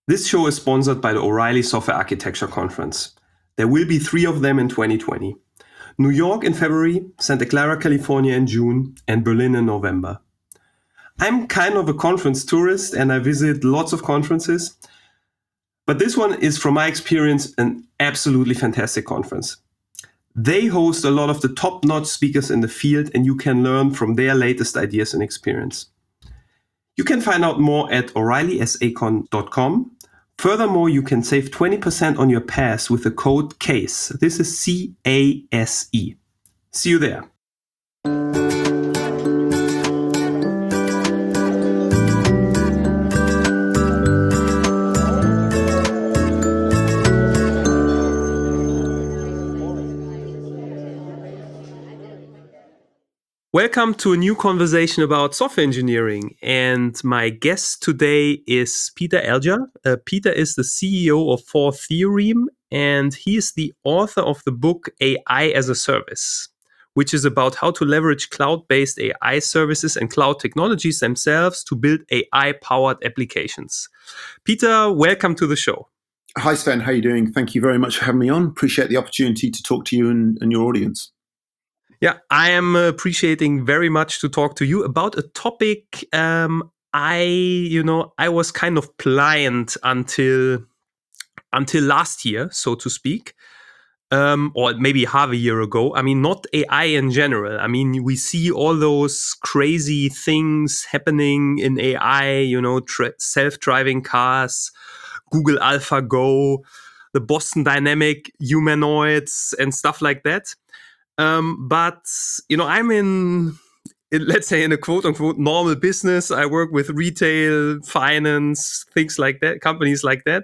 This show is sponsored by the O'Reilly Software Architecture Conference. There will be 3 of them in 2020. New York in February, Santa Clara, California in June, and Berlin in November. I'm kind of a conference tourist and I visit lots of conferences, but this one is, from my experience, an absolutely fantastic conference. They host a lot of the top-notch speakers in the field and you can learn from their latest ideas and experience. You can find out more at o'reillysacon.com. Furthermore, you can save 20% on your pass with the code CASE. This is CASE. See you there. Welcome to a new conversation about software engineering. And my guest today is Peter Elger. Peter is the CEO of 4Theorem, and he is the author of the book AI as a Service, which is about how to leverage cloud-based AI services and cloud technologies themselves to build AI-powered applications. Peter, welcome to the show. Hi, Sven. How are you doing? Thank you very much for having me on. Appreciate the opportunity to talk to you and your audience. Yeah, I am appreciating very much to talk to you about a topic I was kind of blind until last year, so to speak, or maybe half a year ago. I mean, not AI in general. I mean, we see all those crazy things happening in AI, self-driving cars, Google AlphaGo, the Boston Dynamic humanoids and stuff like that. But I'm in, let's say, in a quote unquote normal business. I work with retail, finance, things like that, companies like that.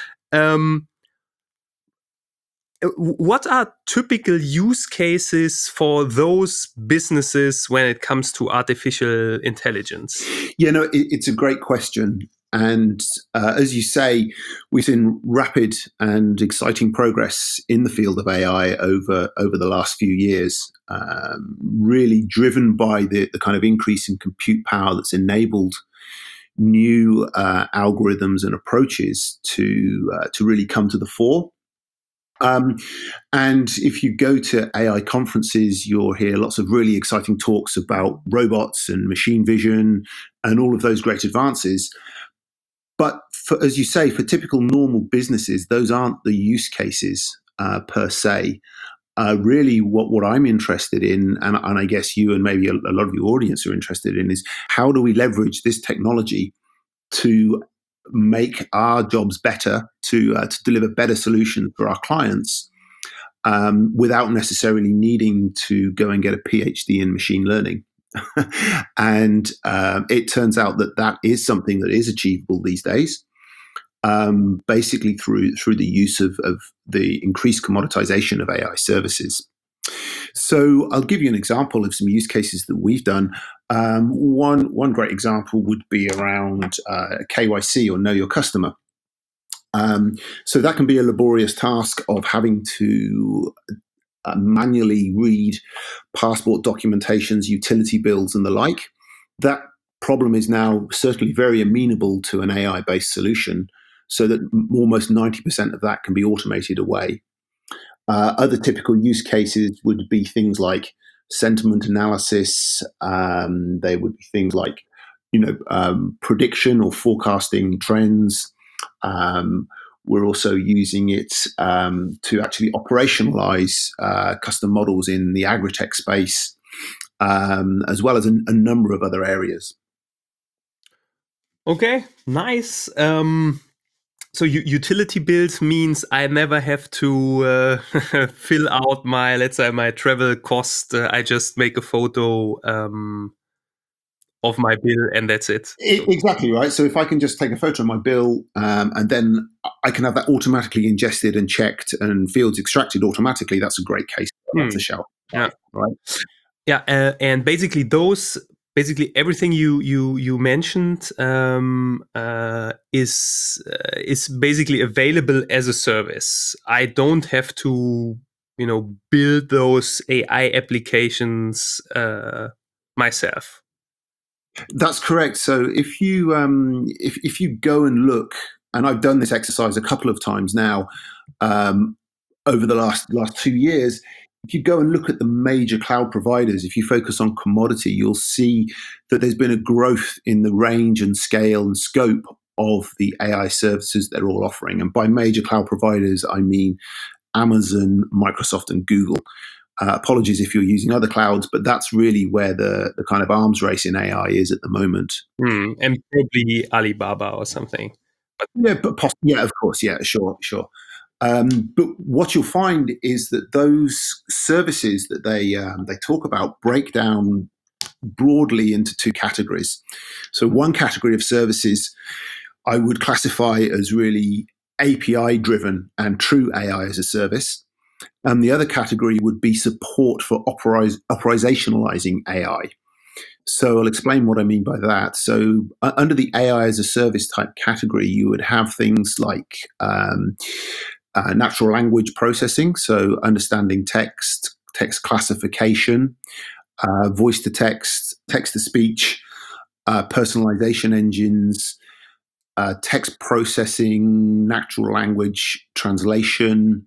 What are typical use cases for those businesses when it comes to artificial intelligence? It's a great question. And as you say, we've seen rapid and exciting progress in the field of AI over the last few years, really driven by the kind of increase in compute power that's enabled new algorithms and approaches to really come to the fore. And if you go to AI conferences, you'll hear lots of really exciting talks about robots and machine vision and all of those great advances. But as you say, for typical normal businesses, those aren't the use cases per se. Really, what I'm interested in, and I guess you and maybe a lot of your audience are interested in, is how do we leverage this technology to make our jobs better, to deliver better solutions for our clients, without necessarily needing to go and get a PhD in machine learning. And it turns out that is something that is achievable these days, basically through the use of the increased commoditization of AI services. So I'll give you an example of some use cases that we've done. One great example would be around KYC, or Know Your Customer. So that can be a laborious task of having to manually read passport documentations, utility bills, and the like. That problem is now certainly very amenable to an AI-based solution, so that almost 90% of that can be automated away. Other typical use cases would be things like sentiment analysis. They would be things like, prediction or forecasting trends. We're also using it to actually operationalize custom models in the agritech space, as well as a number of other areas. Okay, nice. So utility bills means I never have to fill out my travel cost. I just make a photo of my bill and that's it. Exactly right. So if I can just take a photo of my bill, and then I can have that automatically ingested and checked and fields extracted automatically, that's a great case off the shelf. Yeah. Right. Yeah, and basically everything you mentioned is basically available as a service. I don't have to build those AI applications myself. That's correct. So if you go and look and I've done this exercise a couple of times now over the last 2 years. If you go and look at the major cloud providers, if you focus on commodity, you'll see that there's been a growth in the range and scale and scope of the AI services they're all offering. And by major cloud providers, I mean Amazon, Microsoft, and Google. Apologies if you're using other clouds, but that's really where the kind of arms race in AI is at the moment. And probably Alibaba or something. Yeah, of course. Yeah, sure. But what you'll find is that those services that they talk about break down broadly into two categories. So one category of services I would classify as really API driven and true AI as a service. And the other category would be support for operationalizing AI. So I'll explain what I mean by that. So under the AI as a service type category, you would have things like natural language processing, so understanding text classification, voice to text, text to speech, personalization engines, text processing, natural language translation,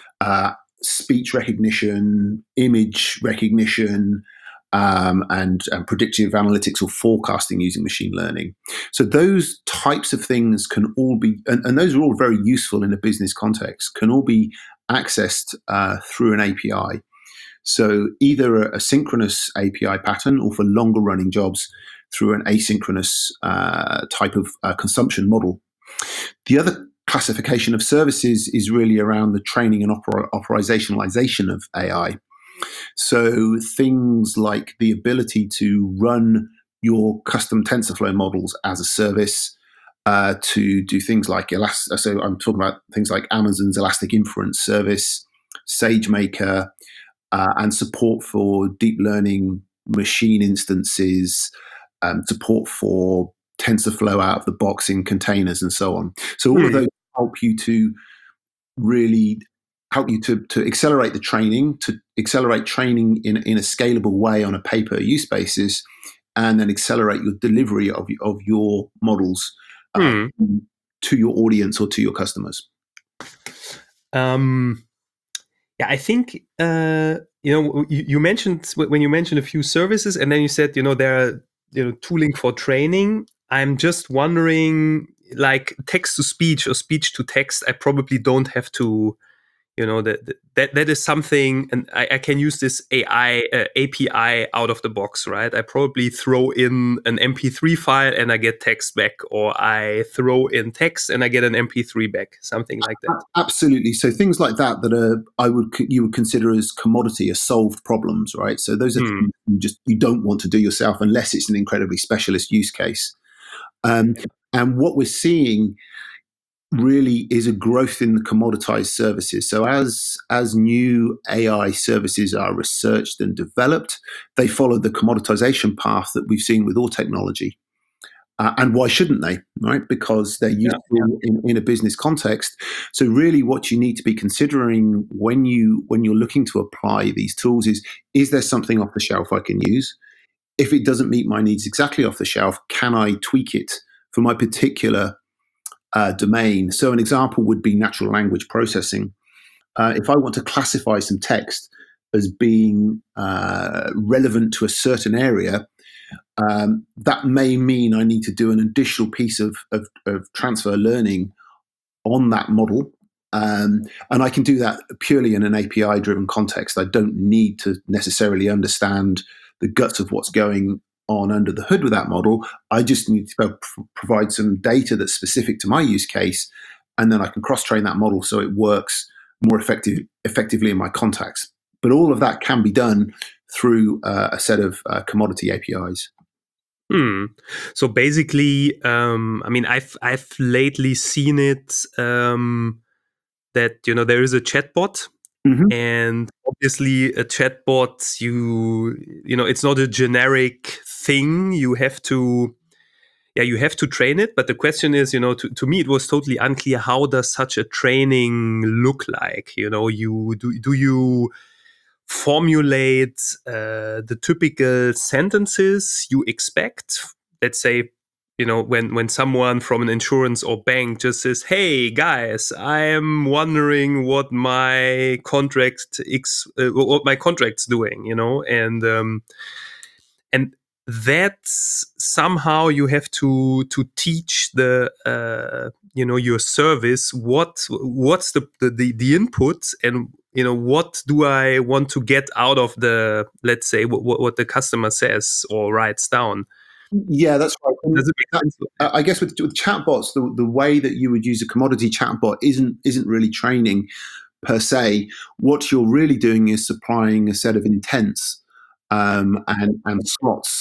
speech recognition, image recognition, and predictive analytics or forecasting using machine learning. So those types of things can all be, and those are all very useful in a business context, can all be accessed through an API. So either a synchronous API pattern, or for longer running jobs through an asynchronous type of consumption model. The other classification of services is really around the training and operationalization of AI. So things like the ability to run your custom TensorFlow models as a service, to do things like so I'm talking about things like Amazon's Elastic Inference Service, SageMaker, and support for deep learning machine instances, support for TensorFlow out of the box in containers, and so on. So all of those help you to really to accelerate the training, to accelerate training in a scalable way on a pay-per-use basis, and then accelerate your delivery of your models to your audience or to your customers. Yeah, I think you mentioned, when you mentioned a few services, and then you said there are tooling for training. I'm just wondering, like text to speech or speech to text, I probably don't have to. That is something, and I can use this AI API out of the box, right? I probably throw in an MP3 file and I get text back, or I throw in text and I get an MP3 back, something like that. Absolutely. So things like that you would consider as commodity, as solved problems, right? So those are things you don't want to do yourself unless it's an incredibly specialist use case. And what we're seeing really is a growth in the commoditized services. So as new AI services are researched and developed, they follow the commoditization path that we've seen with all technology. And why shouldn't they, right? Because they're useful in a business context. So really what you need to be considering when you're looking to apply these tools is there something off the shelf I can use? If it doesn't meet my needs exactly off the shelf, can I tweak it for my particular domain? So an example would be natural language processing. If I want to classify some text as being relevant to a certain area, that may mean I need to do an additional piece of transfer learning on that model. And I can do that purely in an API-driven context. I don't need to necessarily understand the guts of what's going on under the hood with that model. I just need to provide some data that's specific to my use case, and then I can cross-train that model so it works more effectively in my context. But all of that can be done through a set of commodity APIs. So basically, I've lately seen it that there is a chatbot, and obviously a chatbot, it's not a generic thing. You have to train it. But the question is, to me, it was totally unclear, how does such a training look like? Do you formulate the typical sentences you expect, let's say, when someone from an insurance or bank just says, "Hey guys, I am wondering what my what my contract's doing," and that's somehow you have to teach your service what's the input, and what do I want to get out of the, let's say, what the customer says or writes down. Yeah, that's right. And Does it make sense? I guess with chatbots, the way that you would use a commodity chatbot isn't really training per se. What you're really doing is supplying a set of intents and slots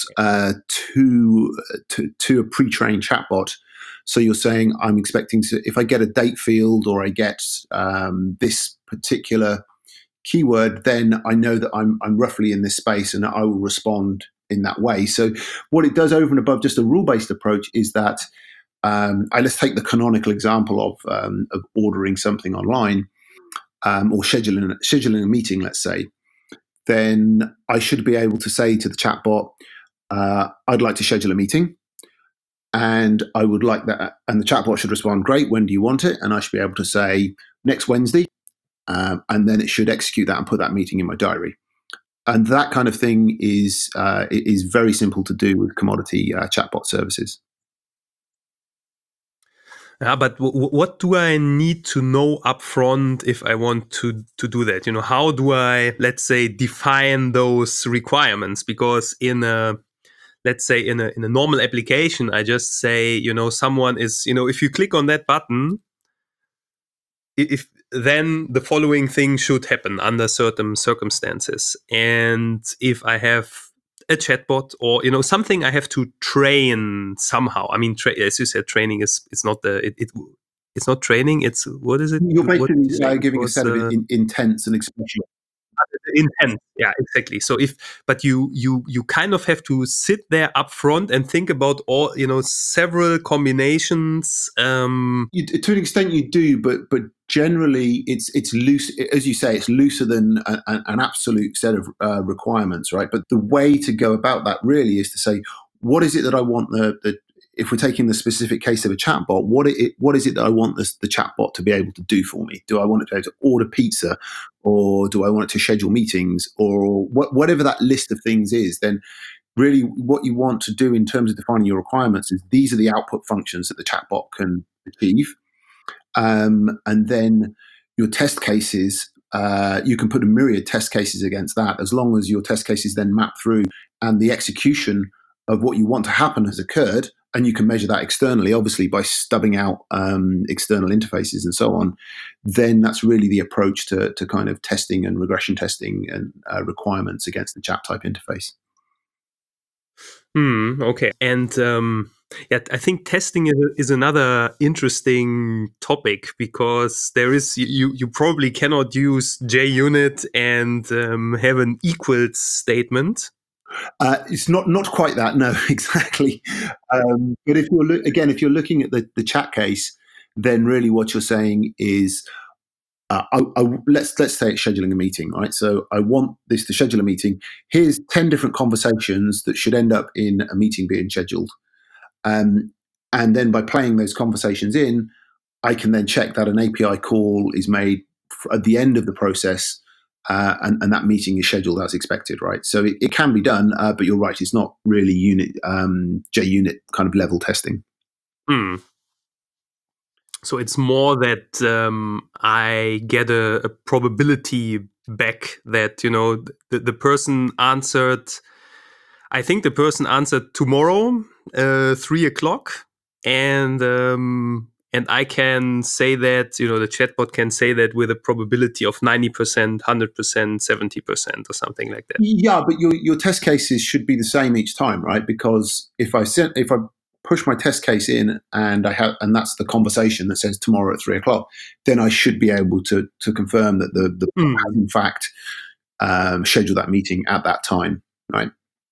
to a pre-trained chatbot. So you're saying, I'm expecting to, if I get a date field or I get this particular keyword, then I know that I'm roughly in this space and I will respond in that way. So what it does over and above just a rule-based approach is that let's take the canonical example of ordering something online or scheduling a meeting, let's say. Then I should be able to say to the chatbot, I'd like to schedule a meeting. And I would like that. And the chatbot should respond, great, when do you want it? And I should be able to say, next Wednesday. And then it should execute that and put that meeting in my diary. And that kind of thing is very simple to do with commodity chatbot services. Yeah, but what do I need to know upfront if I want to do that? How do I, let's say, define those requirements? Because let's say in a normal application, I just say, someone is, if you click on that button, if then the following thing should happen under certain circumstances. And if I have a chatbot or something I have to train somehow. I mean, as you said, training it's not it's not training. It's, what is it? You're basically giving a set of intents and expression. Intent, yeah, exactly. So but you kind of have to sit there up front and think about all several combinations. To an extent, you do, but generally, it's loose. As you say, it's looser than an absolute set of requirements, right? But the way to go about that really is to say, what is it that I want if we're taking the specific case of a chatbot, what is it that I want the chatbot to be able to do for me? Do I want it to be able to order pizza, or do I want it to schedule meetings, or whatever that list of things is? Then really what you want to do in terms of defining your requirements is these are the output functions that the chatbot can achieve. And then your test cases, you can put a myriad test cases against that, as long as your test cases then map through and the execution of what you want to happen has occurred. And you can measure that externally, obviously, by stubbing out external interfaces and so on. Then that's really the approach to kind of testing and regression testing and requirements against the chat type interface. Okay. And yeah, I think testing is another interesting topic, because there is you probably cannot use JUnit and have an equals statement. It's not quite that, no, exactly. But if you're looking at the chat case, then really what you're saying is, let's say it's scheduling a meeting, right? So I want this to schedule a meeting. Here's 10 different conversations that should end up in a meeting being scheduled. And then by playing those conversations in, I can then check that an API call is made at the end of the process, and that meeting is scheduled as expected, right? So it can be done, but you're right, it's not really JUnit kind of level testing. So it's more that I get a probability back that the person answered. I think the person answered tomorrow, 3:00, and I can say that the chatbot can say that with a probability of 90%, 100%, 70%, or something like that. Yeah, but your test cases should be the same each time, right? Because if I push my test case in and that's the conversation that says tomorrow at 3:00, then I should be able to confirm that the has in fact scheduled that meeting at that time, right?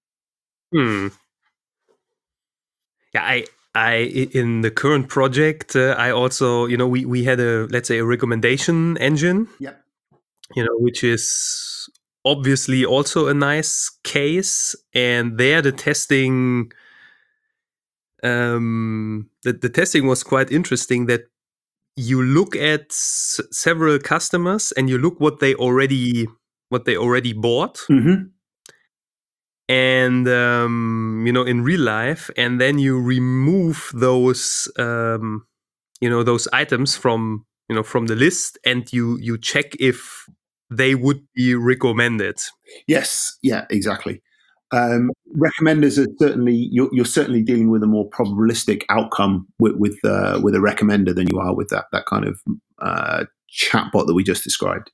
Yeah, I in the current project, I also we had let's say a recommendation engine. Yep. Which is obviously also a nice case, and there the testing the testing was quite interesting. That you look at several customers and you look what they already bought, Mm-hmm. and in real life, and then you remove those those items from the list, and you check if they would be recommended. Yes, yeah, exactly. Recommenders are certainly you're certainly dealing with a more probabilistic outcome with a recommender than you are with that kind of chatbot that we just described.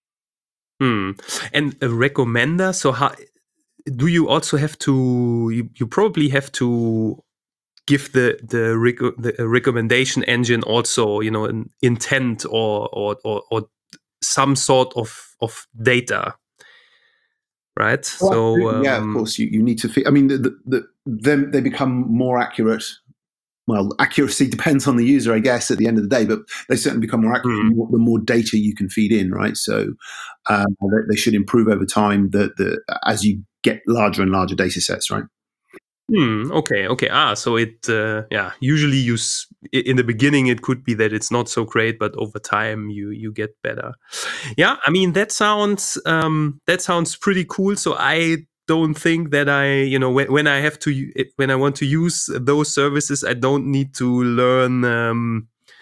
And a recommender. So how do you also have to? You probably have to give the recommendation engine also an intent or some sort of data, right? Oh, So absolutely. Yeah, of course you need to. I mean, then they become more accurate. Well, accuracy depends on the user, I guess, at the end of the day, but they certainly become more accurate the more data you can feed in, right? So they should improve over time as you get larger and larger data sets, right? Okay. So it usually in the beginning it could be that it's not so great, but over time you get better. Yeah, I mean that sounds pretty cool. So I don't think that when I want to use those services, I don't need to learn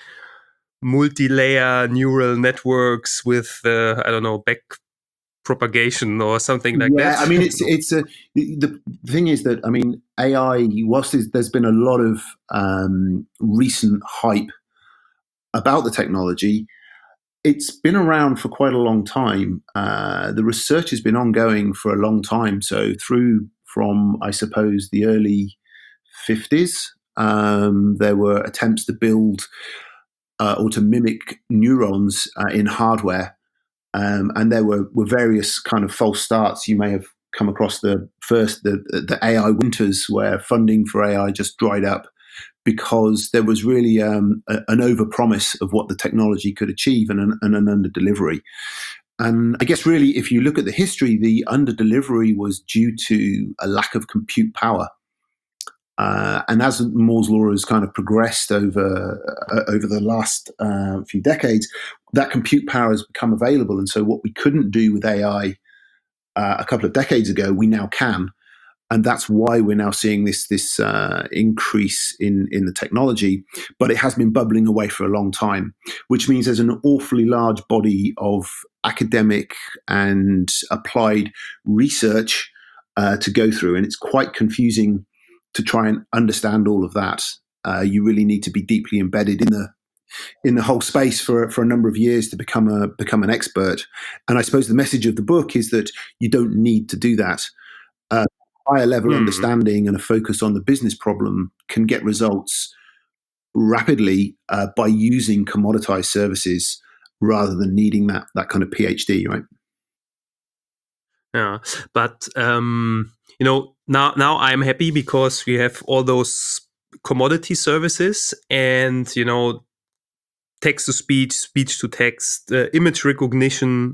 multi-layer neural networks with I don't know, back propagation or something like that. Yeah, I mean, the thing is that, I mean, AI, whilst there's been a lot of recent hype about the technology, it's been around for quite a long time. The research has been ongoing for a long time. So from, I suppose, the early 50s, there were attempts to build or to mimic neurons in hardware. And there were various kind of false starts. You may have come across the AI winters, where funding for AI just dried up because there was really an overpromise of what the technology could achieve and an under delivery. And I guess really, if you look at the history, the under delivery was due to a lack of compute power. And as Moore's law has kind of progressed over the last few decades, that compute power has become available. And so what we couldn't do with AI a couple of decades ago, we now can. And that's why we're now seeing this increase in the technology. But it has been bubbling away for a long time, which means there's an awfully large body of academic and applied research to go through. And it's quite confusing to try and understand all of that. You really need to be deeply embedded in the whole space for a number of years to become an expert. And I suppose the message of the book is that you don't need to do that. Higher level understanding and a focus on the business problem can get results rapidly by using commoditized services rather than needing that kind of PhD, right? Yeah, but now I'm happy because we have all those commodity services, and text to speech, speech to text, image recognition,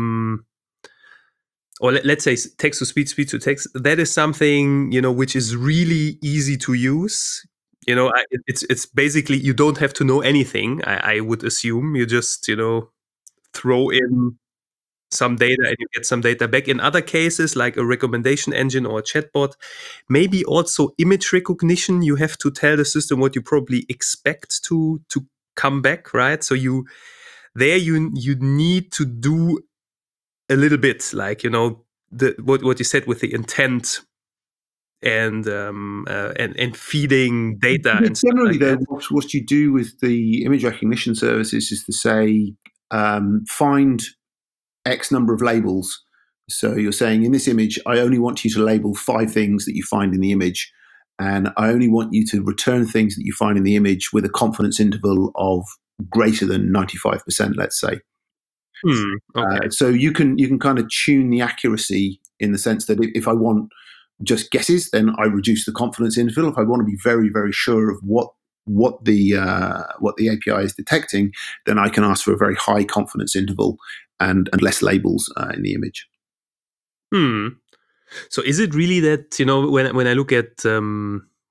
or let's say text to speech, speech to text. That is something which is really easy to use. It's basically, you don't have to know anything. I would assume you just throw in some data and you get some data back. In other cases, like a recommendation engine or a chatbot, maybe also image recognition, you have to tell the system what you probably expect to come back, right? So you need to do a little bit, like what you said with the intent and feeding data and stuff generally, like though, that. what you do with the image recognition services is to say, find X number of labels. So you're saying, in this image, I only want you to label 5 things that you find in the image. And I only want you to return things that you find in the image with a confidence interval of greater than 95%, let's say. Okay. So you can kind of tune the accuracy in the sense that if I want just guesses, then I reduce the confidence interval. If I want to be very, very sure of what the API is detecting, then I can ask for a very high confidence interval and less labels in the image. So is it really that when I look at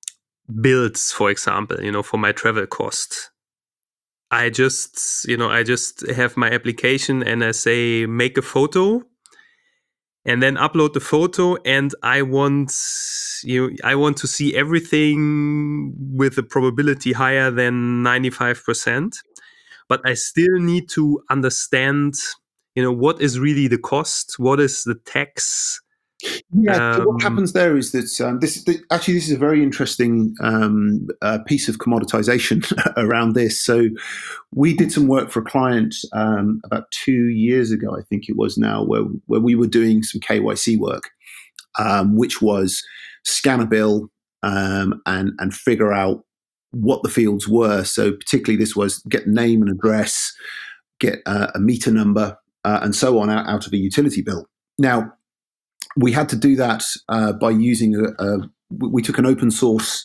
bills, for example, for my travel cost. I just have my application and I say make a photo and then upload the photo, and I want to see everything with a probability higher than 95%, but I still need to understand what is really the cost, what is the tax. Yeah. So what happens there is that this is a very interesting piece of commoditization around this. So we did some work for a client about 2 years ago, I think it was now, where we were doing some KYC work, which was scan a bill and figure out what the fields were. So particularly this was get name and address, get a meter number, and so on out of a utility bill. Now, we had to do that by using we took an open source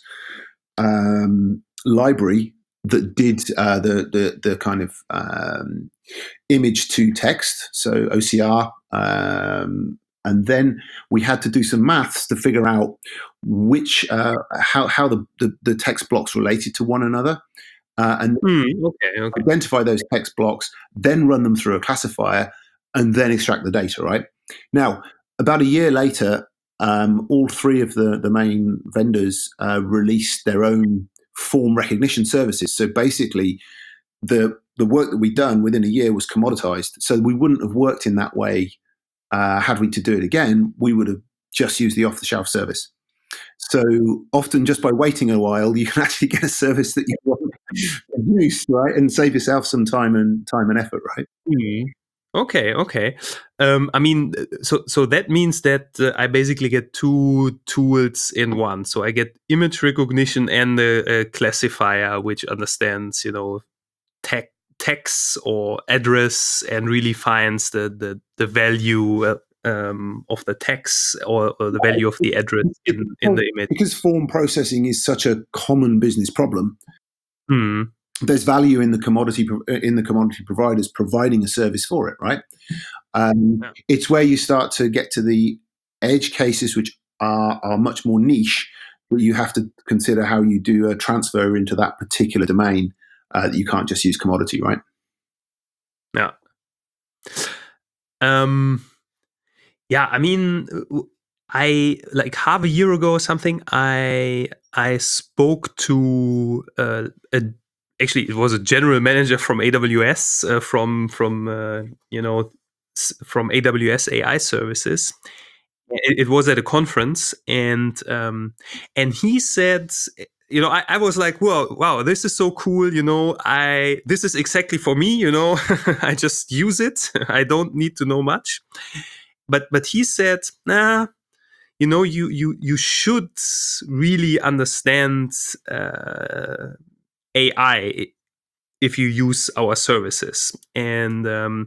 library that did the kind of image to text, so OCR, and then we had to do some maths to figure out which how the text blocks related to one another, and okay. identify those text blocks, then run them through a classifier, and then extract the data. Right now, about a year later, all three of the main vendors released their own form recognition services. So basically, the work that we'd done within a year was commoditized. So we wouldn't have worked in that way had we to do it again. We would have just used the off-the-shelf service. So often, just by waiting a while, you can actually get a service that you want to use, right, and save yourself some time and effort, right? Mm. Okay. I mean, so that means that I basically get two tools in one. So I get image recognition and a classifier which understands, text or address and really finds the value of the text or the value of the address in the image. Because form processing is such a common business problem. There's value in the commodity providers providing a service for it, right? It's where you start to get to the edge cases, which are much more niche, but you have to consider how you do a transfer into that particular domain. That you can't just use commodity, right? Yeah. Yeah. I mean, I like half a year ago or something. I spoke to actually it was a general manager from AWS from AWS AI services. It was at a conference, and he said, I was like, wow, this is so cool. This is exactly for me. I just use it. I don't need to know much. But he said, nah, you should really understand AI if you use our services. And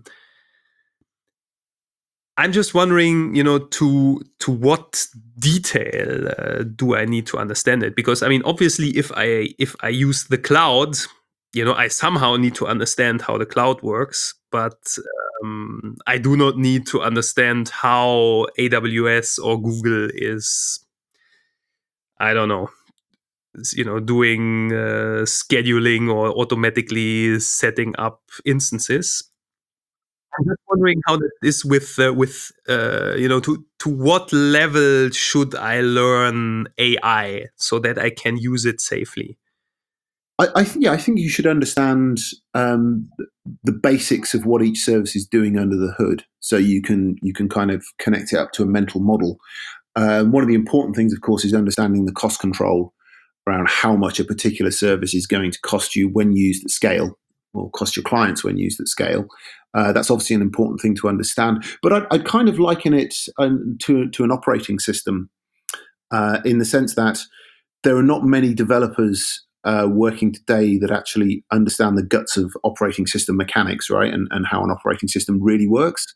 I'm just wondering, to what detail do I need to understand it? Because I mean, obviously, if I use the cloud, I somehow need to understand how the cloud works. But I do not need to understand how AWS or Google is, I don't know, doing scheduling or automatically setting up instances. I'm just wondering how that is with to what level should I learn AI so that I can use it safely? I think you should understand the basics of what each service is doing under the hood, so you can kind of connect it up to a mental model. One of the important things, of course, is understanding the cost control around how much a particular service is going to cost you when used at scale, or cost your clients when used at scale. That's obviously an important thing to understand. But I'd kind of liken it to an operating system in the sense that there are not many developers working today that actually understand the guts of operating system mechanics, right, and how an operating system really works.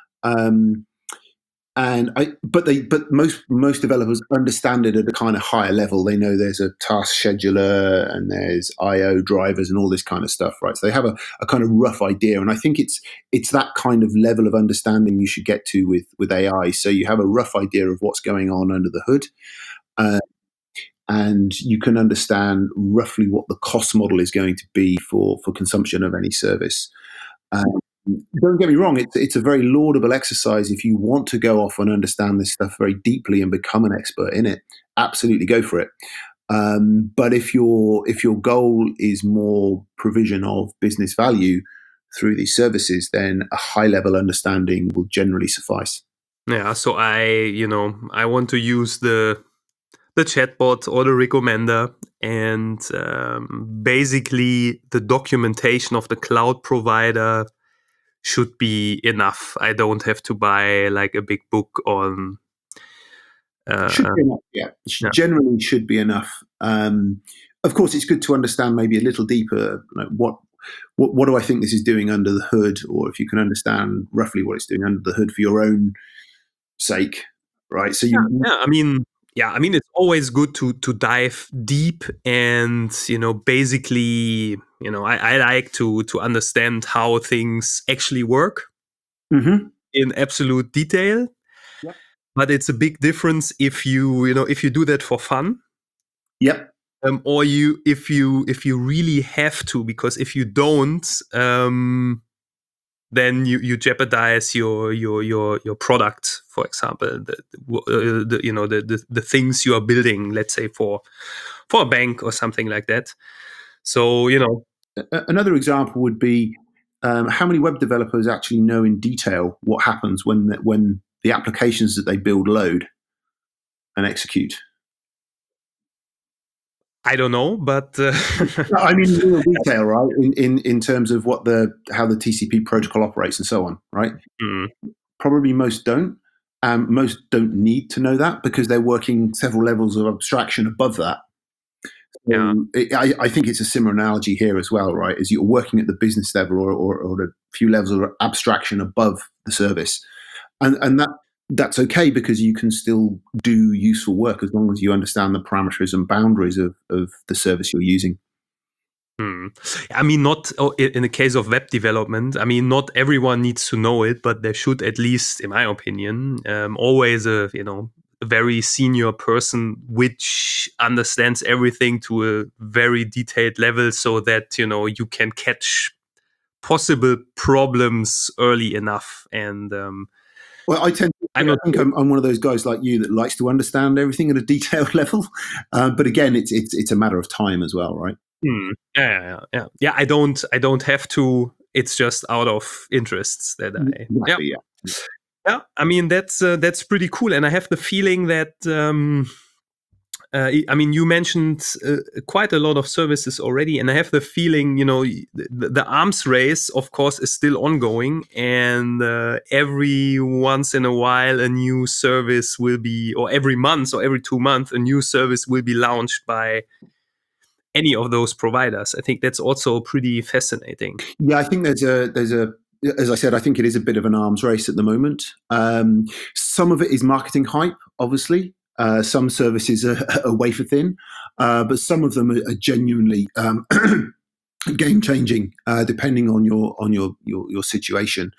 But most developers understand it at a kind of higher level. They know there's a task scheduler and there's I/O drivers and all this kind of stuff, right? So they have a kind of rough idea, and I think it's that kind of level of understanding you should get to with AI. So you have a rough idea of what's going on under the hood, and you can understand roughly what the cost model is going to be for consumption of any service. Don't get me wrong, it's a very laudable exercise if you want to go off and understand this stuff very deeply and become an expert in it. Absolutely go for it. But if your goal is more provision of business value through these services, then a high level understanding will generally suffice. Yeah, so I want to use the chatbot or the recommender, and basically the documentation of the cloud provider should be enough. I don't have to buy like a big book on. Should be enough, yeah. Yeah. Generally should be enough. Of course, it's good to understand maybe a little deeper, like what do I think this is doing under the hood, or if you can understand roughly what it's doing under the hood for your own sake, right? So I mean, it's always good to dive deep, and basically, I like to understand how things actually work in absolute detail. Yep. But it's a big difference if you do that for fun. Yep. Or if you really have to, because if you don't, then you jeopardize your product. For example, the things you are building, let's say for a bank or something like that. So another example would be how many web developers actually know in detail what happens when the applications that they build load and execute. I don't know, but I mean, in real detail, right? In terms of how the TCP protocol operates and so on, right? Probably most don't. Most don't need to know that because they're working several levels of abstraction above that. So I think it's a similar analogy here as well, right? As you're working at the business level or a few levels of abstraction above the service, and that's okay because you can still do useful work as long as you understand the parameters and boundaries of the service you're using. I mean, not in the case of web development. I mean, not everyone needs to know it, but there should, at least in my opinion, always a very senior person which understands everything to a very detailed level, so that you can catch possible problems early enough. And well, I think I'm one of those guys like you that likes to understand everything at a detailed level. But again, it's a matter of time as well, right? Yeah. I don't have to. It's just out of interests that Exactly, yeah. I mean, that's pretty cool, and I have the feeling that I mean, you mentioned quite a lot of services already, and I have the feeling, the arms race, of course, is still ongoing, and every once in a while, a new service will be, or every month or every 2 months, a new service will be launched by any of those providers. I think that's also pretty fascinating. Yeah, I think there's a as I said, I think it is a bit of an arms race at the moment. Some of it is marketing hype, obviously. Some services are wafer thin, but some of them are genuinely game changing, depending on your situation.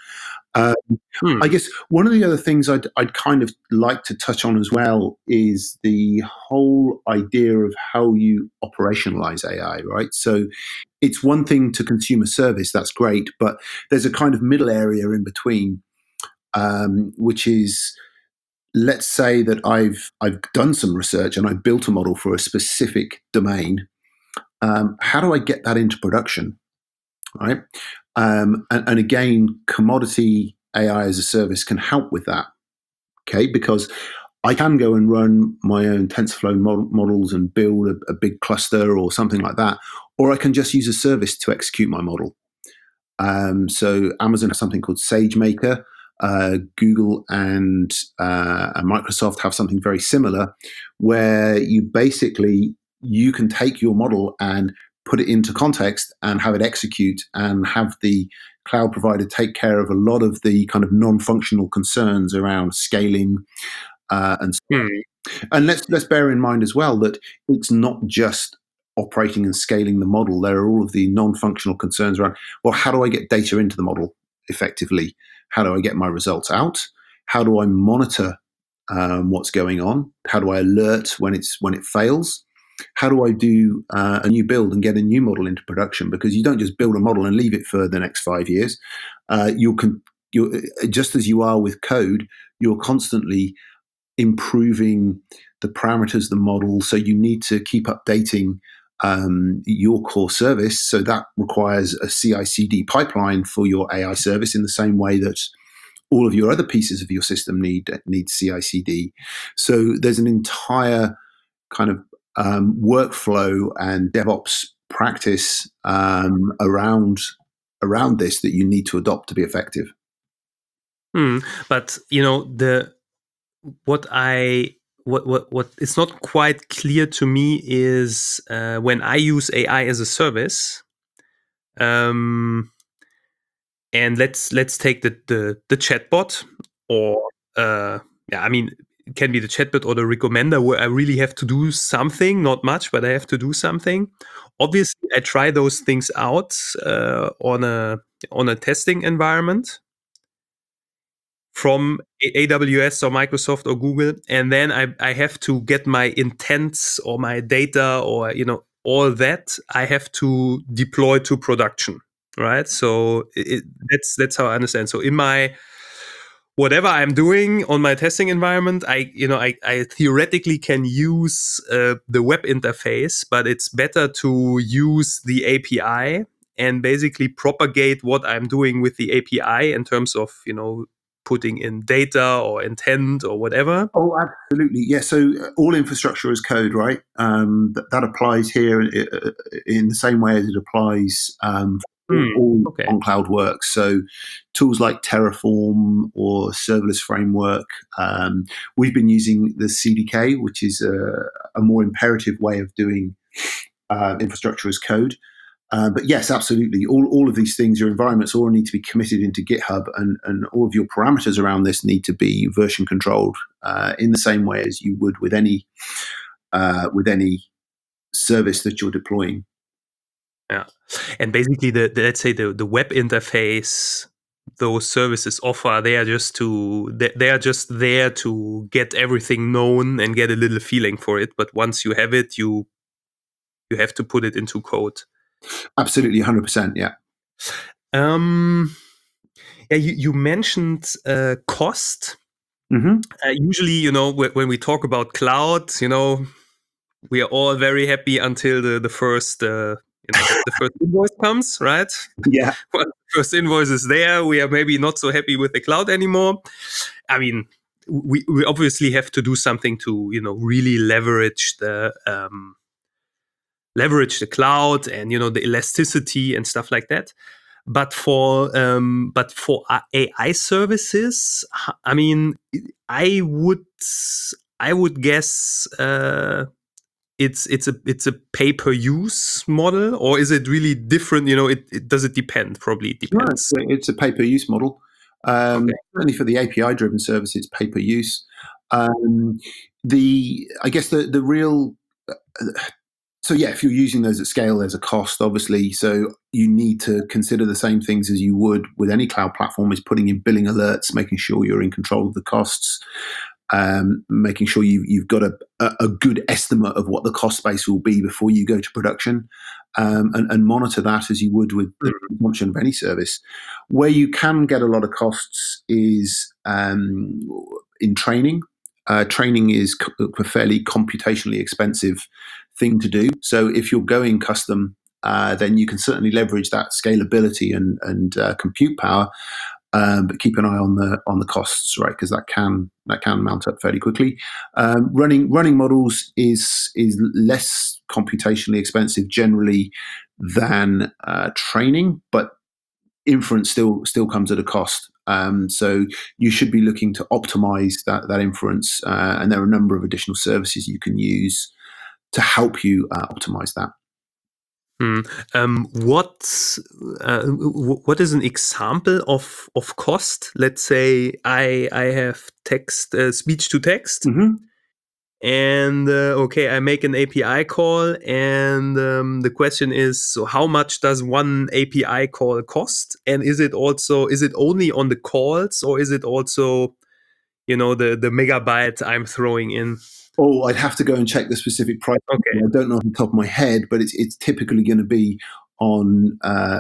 I guess one of the other things I'd kind of like to touch on as well is the whole idea of how you operationalize AI, right? So it's one thing to consume a service, that's great, but there's a kind of middle area in between, which is, let's say that I've done some research and I built a model for a specific domain. How do I get that into production, right? And again, commodity AI as a service can help with that, okay? Because I can go and run my own TensorFlow models and build a big cluster or something like that, or I can just use a service to execute my model. So Amazon has something called SageMaker. Google and Microsoft have something very similar, where you can take your model and put it into context and have it execute and have the cloud provider take care of a lot of the kind of non-functional concerns around scaling and so on. And let's bear in mind as well that it's not just operating and scaling the model. There are all of the non-functional concerns around, well, how do I get data into the model effectively? How do I get my results out? How do I monitor what's going on? How do I alert when it fails? how do I do a new build and get a new model into production? Because you don't just build a model and leave it for the next 5 years. You're just as you are with code, you're constantly improving the parameters of the model. So you need to keep updating your core service. So that requires a CI/CD pipeline for your AI service in the same way that all of your other pieces of your system need CI/CD. So there's an entire kind of workflow and DevOps practice around this that you need to adopt to be effective. But what is not quite clear to me is when I use AI as a service, and let's take the chatbot, or it can be the chatbot or the recommender where I really have to do something, not much, but I have to do something. Obviously, I try those things out on a testing environment from AWS or Microsoft or Google, and then I have to get my intents or my data or all that I have to deploy to production, right? So that's how I understand. So in my whatever I'm doing on my testing environment, I theoretically can use the web interface, but it's better to use the API and basically propagate what I'm doing with the API in terms of putting in data or intent or whatever. Oh, absolutely. Yeah. So all infrastructure as code, right? That applies here in the same way as it applies all on cloud work. So tools like Terraform or serverless framework. We've been using the CDK, which is a more imperative way of doing infrastructure as code. But yes, absolutely. All of these things, your environments all need to be committed into GitHub, and all of your parameters around this need to be version controlled in the same way as you would with any service that you're deploying. Yeah, and basically, let's say the web interface those services offer, they are just there to get everything known and get a little feeling for it. But once you have it, you have to put it into code. Absolutely, 100%. Yeah. Yeah. You mentioned cost. Mm-hmm. Usually, when we talk about cloud, we are all very happy until the first the first invoice comes, right? Yeah. Well, the first invoice is there. We are maybe not so happy with the cloud anymore. I mean, we obviously have to do something to really leverage the cloud and the elasticity and stuff like that. But for AI services, I mean, I would guess it's a pay per use model, or is it really different? Does it depend? Probably it depends. No, it's a pay per use model. Certainly for the API driven service, it's pay per use. I guess the real so yeah, if you're using those at scale, there's a cost, obviously. So you need to consider the same things as you would with any cloud platform: is putting in billing alerts, making sure you're in control of the costs, making sure you've got a good estimate of what the cost base will be before you go to production, and monitor that as you would with the consumption of any service. Where you can get a lot of costs is in training. Training is a fairly computationally expensive thing to do. So if you're going custom, then you can certainly leverage that scalability and compute power. But keep an eye on the costs, right? Because that can mount up fairly quickly. Running models is less computationally expensive generally than training, but inference still comes at a cost. So you should be looking to optimize that inference, and there are a number of additional services you can use to help you optimize that. What is an example of cost? Let's say I have text, speech to text, and I make an API call, and the question is, so how much does one API call cost? And is it only on the calls, or is it also the megabyte I'm throwing in? Oh, I'd have to go and check the specific price. Okay. I don't know off the top of my head, but it's typically going to be on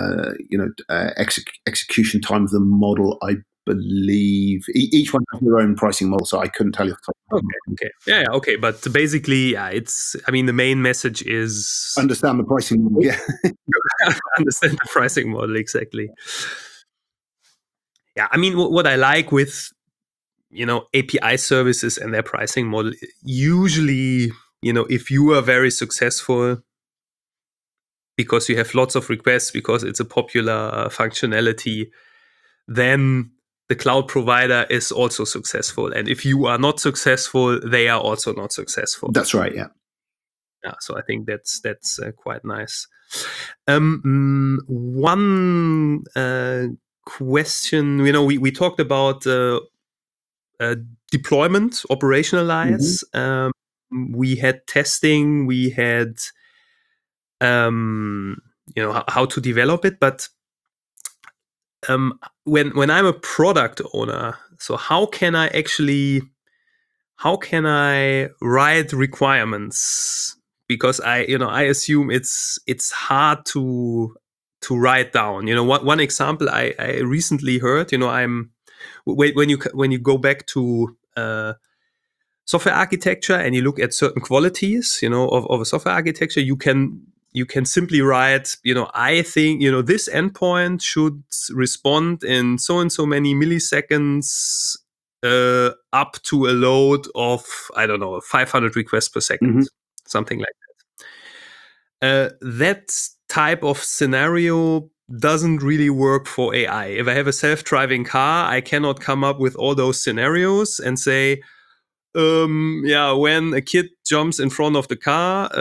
execution time of the model. I believe each one has their own pricing model, so I couldn't tell you off the top of my head. Okay. Yeah. Okay. But basically, it's. I mean, the main message is Understand the pricing model. Yeah. understand the pricing model exactly. Yeah. I mean, what I like with API services and their pricing model, usually, if you are very successful because you have lots of requests, because it's a popular functionality, then the cloud provider is also successful. And if you are not successful, they are also not successful. That's right. Yeah. Yeah. So I think that's quite nice. One question, we talked about deployment, operationalize. We had testing, we had how to develop it, but when I'm a product owner, so how can I write requirements? Because I assume it's hard to write down. One example I recently heard. When you go back to software architecture and you look at certain qualities, of a software architecture, you can simply write, I think, this endpoint should respond in so and so many milliseconds up to a load of, I don't know, 500 requests per second, something like that. That type of scenario doesn't really work for AI. If I have a self-driving car, I cannot come up with all those scenarios and say, when a kid jumps in front of the car,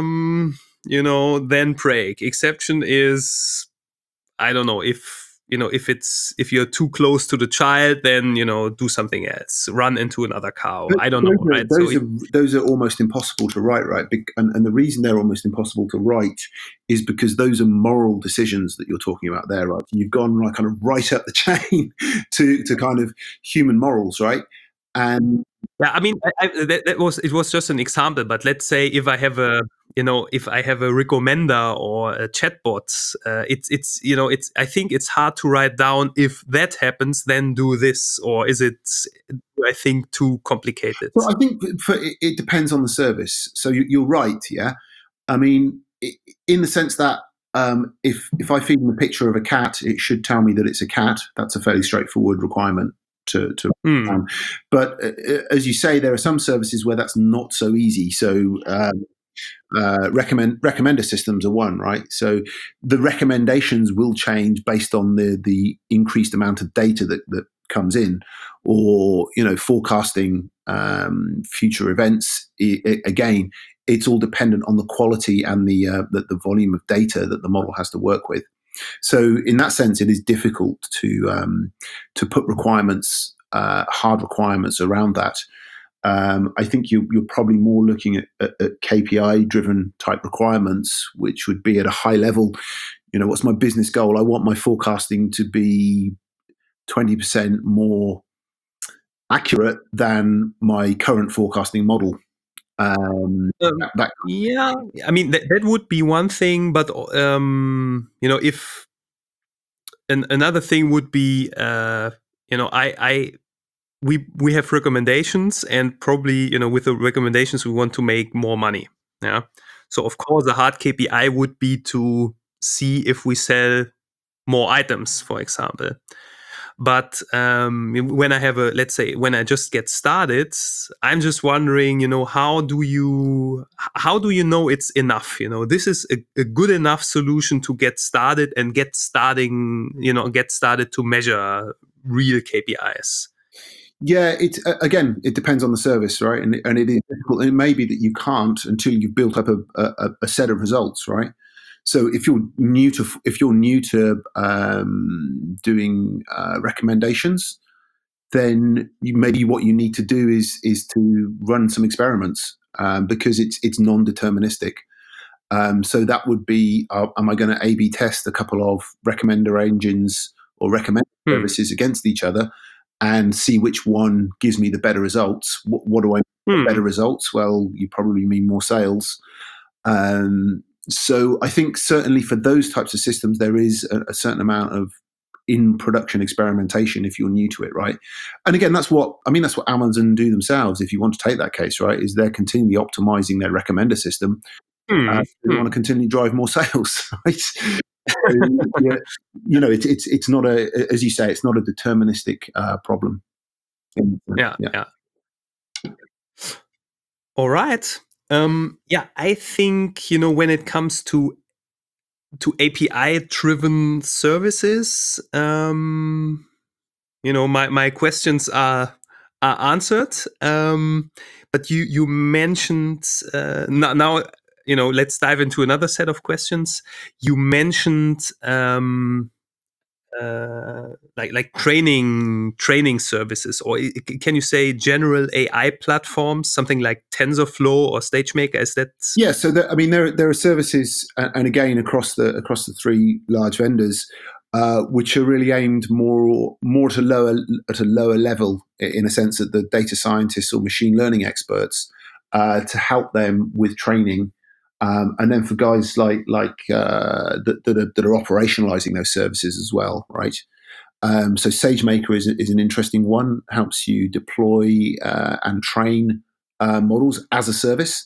then brake. Exception is, I don't know, if you're too close to the child, then do something else, run into another car. I don't know. Right? Those are almost impossible to write, right? And the reason they're almost impossible to write is because those are moral decisions that you're talking about there, right? You've gone kind of right up the chain to kind of human morals, right? And yeah, I mean, it was just an example, but let's say if I have a recommender or a chatbot, I think it's hard to write down, if that happens, then do this, or is it, I think, too complicated? Well, I think it depends on the service. So you're right, yeah. I mean, in the sense that if I feed them a picture of a cat, it should tell me that it's a cat. That's a fairly straightforward requirement to but as you say, there are some services where that's not so easy. So recommender systems are one, right? So the recommendations will change based on the increased amount of data that comes in, or forecasting future events. Again, it's all dependent on the quality and the volume of data that the model has to work with. So in that sense, it is difficult to put requirements, hard requirements around that. I think you're probably more looking at KPI-driven type requirements, which would be at a high level. What's my business goal? I want my forecasting to be 20% more accurate than my current forecasting model. Yeah, I mean that would be one thing, but if another thing would be, we have recommendations, and probably with the recommendations we want to make more money. Yeah, so of course the hard KPI would be to see if we sell more items, for example. But when I have when I just get started, I'm just wondering, how do you know it's enough? This is a good enough solution to get started and get started to measure real KPIs. Yeah, it depends on the service, right? And it is difficult. And it may be that you can't until you've built up a set of results, right? So if you're new to doing recommendations, then maybe what you need to do is to run some experiments, because it's non-deterministic. So that would be, am I going to A/B test a couple of recommender engines or recommender services against each other and see which one gives me the better results? What do I better results. Well, you probably mean more sales. So I think certainly for those types of systems, there is a certain amount of in production experimentation if you're new to it, right? And again, that's what Amazon do themselves. If you want to take that case, right, is they're continually optimizing their recommender system. They want to continually drive more sales, right? So, yeah, it's not as you say, it's not a deterministic problem. Yeah. All right. I think, when it comes to API-driven services, my questions are answered. But you mentioned now, let's dive into another set of questions. You mentioned like training services, or can you say general AI platforms, something like TensorFlow or SageMaker? Is that? Yeah, so there are services, and again across the three large vendors, which are really aimed more at a lower level, in a sense, that the data scientists or machine learning experts to help them with training. And then for guys that are operationalizing those services as well, right? So SageMaker is an interesting one. Helps you deploy and train models as a service.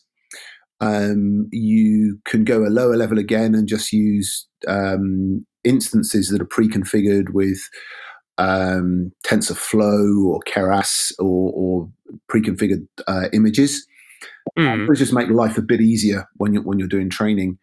You can go a lower level again and just use instances that are pre-configured with TensorFlow or Keras or pre-configured images. Those just make life a bit easier when you're doing training.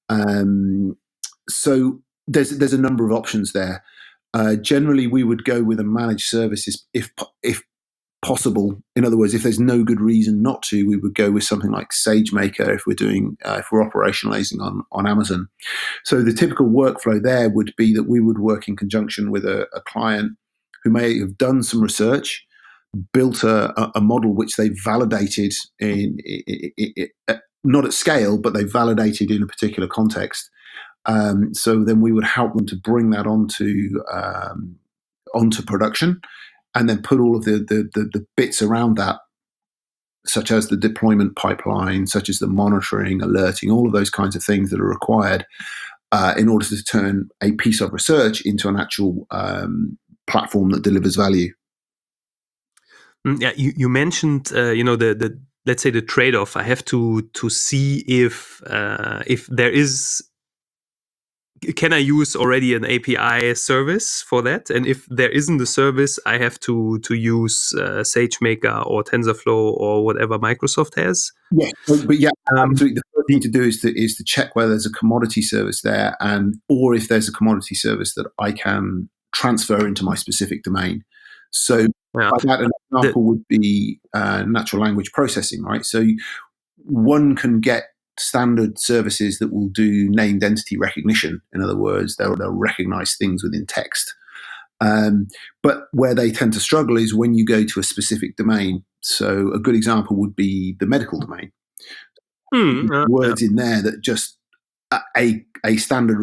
So there's a number of options there. Generally, we would go with a managed services if possible. In other words, if there's no good reason not to, we would go with something like SageMaker if we're operationalizing on Amazon. So the typical workflow there would be that we would work in conjunction with a client who may have done some research, built a model which they validated in not at scale, but they validated in a particular context. So then we would help them to bring that onto production, and then put all of the bits around that, such as the deployment pipeline, such as the monitoring, alerting, all of those kinds of things that are required in order to turn a piece of research into an actual platform that delivers value. Yeah, you mentioned the let's say the trade-off. I have to see if there is. Can I use already an API service for that? And if there isn't a service, I have to use SageMaker or TensorFlow or whatever Microsoft has. Yeah, but yeah, absolutely. The first thing to do is to check whether there's a commodity service there, or if there's a commodity service that I can transfer into my specific domain. So by that, an example would be natural language processing, right? So one can get standard services that will do named entity recognition. In other words, they'll recognize things within text. But where they tend to struggle is when you go to a specific domain. So a good example would be the medical domain. Words in there that just a standard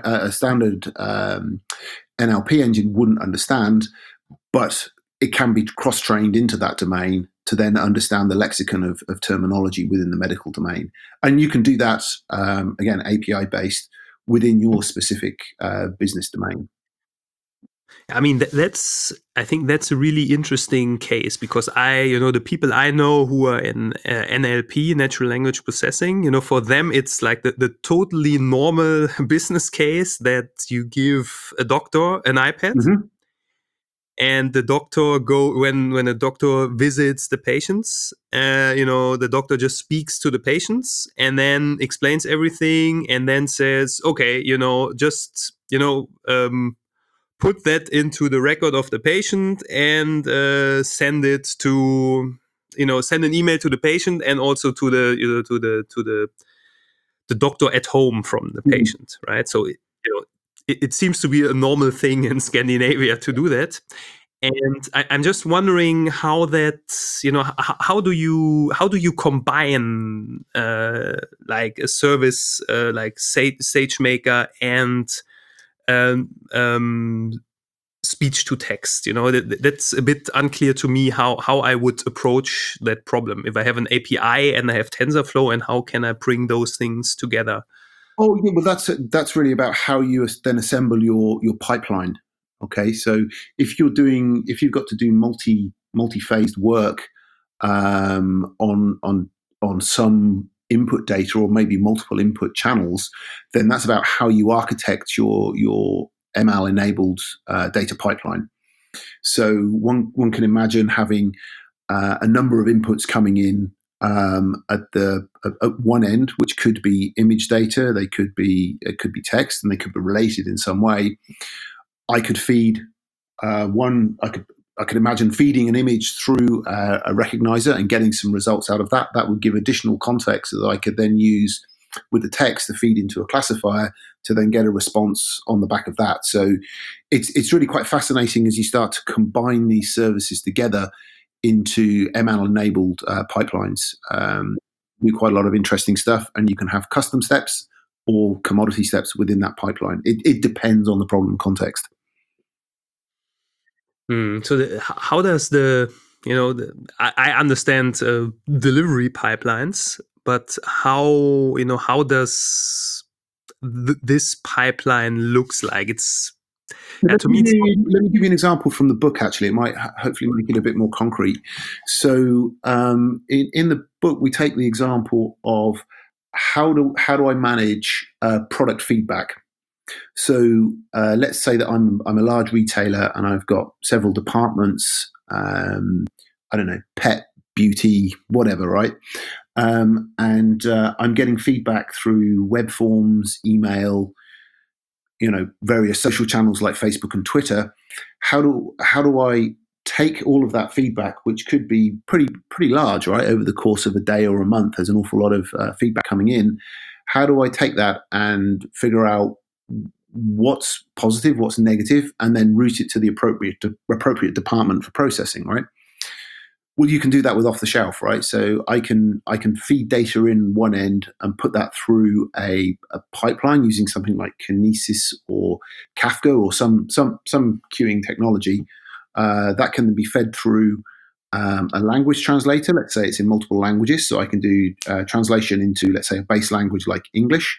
NLP engine wouldn't understand, but it can be cross-trained into that domain to then understand the lexicon of terminology within the medical domain. And you can do that, again, API-based within your specific business domain. I mean, I think that's a really interesting case, because the people I know who are in NLP, natural language processing, for them, it's like the totally normal business case that you give a doctor an iPad. Mm-hmm. And the doctor when a doctor visits the patients, the doctor just speaks to the patients and then explains everything and then says, okay, just put that into the record of the patient and send it to, send an email to the patient and also to the doctor at home from the patient, right? So it seems to be a normal thing in Scandinavia to do that. And I'm just wondering how that, how do you combine like a service like SageMaker and speech to text. That's a bit unclear to me how I would approach that problem. If I have an API and I have TensorFlow, and how can I bring those things together? Oh, yeah. Well, that's really about how you then assemble your pipeline. Okay, so if you've got to do multi-phased work on some input data, or maybe multiple input channels, then that's about how you architect your ML enabled data pipeline. So one can imagine having a number of inputs coming in at one end, which could be image data, it could be text, and they could be related in some way. I could feed I could imagine feeding an image through a recognizer and getting some results out of that. That would give additional context that I could then use with the text to feed into a classifier to then get a response on the back of that. So it's really quite fascinating as you start to combine these services together into ML-enabled pipelines. Do quite a lot of interesting stuff, and you can have custom steps or commodity steps within that pipeline. It depends on the problem context. So how does I understand delivery pipelines, but how does this pipeline looks like? Let me give you an example from the book. Actually, it might hopefully make it a bit more concrete. So in the book, we take the example of how do I manage product feedback. So let's say that I'm a large retailer and I've got several departments. I don't know, pet, beauty, whatever, right? And I'm getting feedback through web forms, email, various social channels like Facebook and Twitter. How do I take all of that feedback, which could be pretty large, right? Over the course of a day or a month, there's an awful lot of feedback coming in. How do I take that and figure out what's positive, what's negative, and then route it to the appropriate department for processing, right? Well, you can do that with off the shelf, right? So I can feed data in one end and put that through a pipeline using something like Kinesis or Kafka or some queuing technology that can be fed through a language translator. Let's say it's in multiple languages, so I can do translation into, let's say, a base language like English.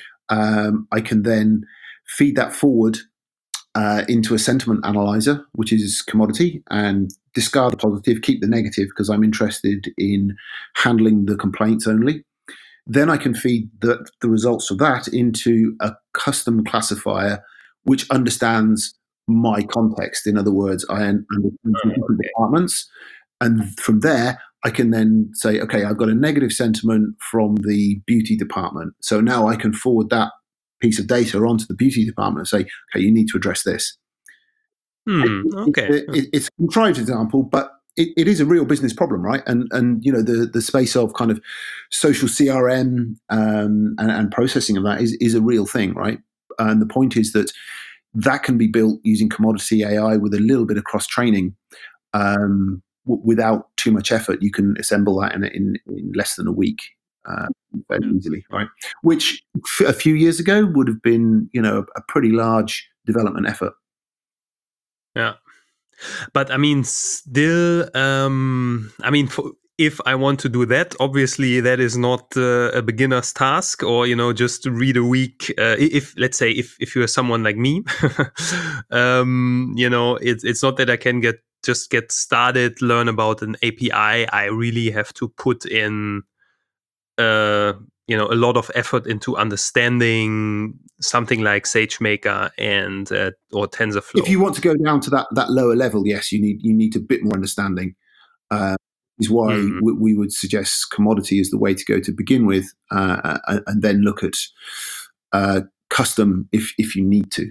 I can then feed that forward into a sentiment analyzer, which is commodity, and discard the positive, keep the negative, because I'm interested in handling the complaints only. Then I can feed the results of that into a custom classifier, which understands my context. In other words, I understand different departments. And from there, I can then say, okay, I've got a negative sentiment from the beauty department. So now I can forward that piece of data onto the beauty department and say, okay, you need to address this. Okay. It's a contrived example, but it is a real business problem, right? And the space of kind of social CRM and processing of that is a real thing, right? And the point is that can be built using commodity AI with a little bit of cross training. Without too much effort, you can assemble that in less than a week. Very easily, right? Which a few years ago would have been, a pretty large development effort. Yeah, but I mean, still, if I want to do that, obviously that is not a beginner's task, or just to read a week. If let's say if you are someone like me, it's not that I can get started, learn about an API. I really have to put in a lot of effort into understanding something like SageMaker and or TensorFlow. If you want to go down to that lower level, yes, you need a bit more understanding. Is why we would suggest commodity is the way to go to begin with, and then look at custom if you need to.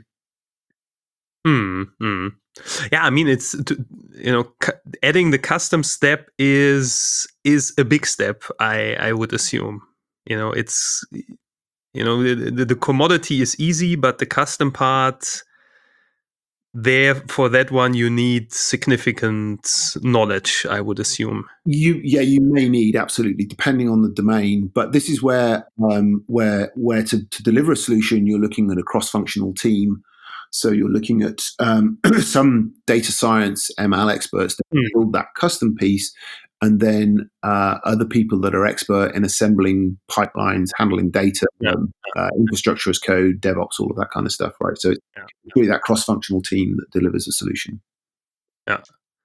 Yeah, I mean, it's adding the custom step is a big step. I would assume. It's the commodity is easy, but the custom part, there for that one you need significant knowledge, I would assume. You may need, absolutely, depending on the domain. But this is where to deliver a solution, you're looking at a cross-functional team. So you're looking at some data science ML experts that build that custom piece, and then other people that are expert in assembling pipelines, handling data, infrastructure as code, DevOps, all of that kind of stuff, right? So it's really that cross-functional team that delivers a solution. Yeah.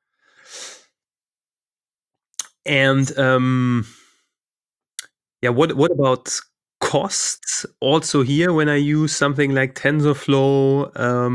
And what about costs? Also here, when I use something like TensorFlow,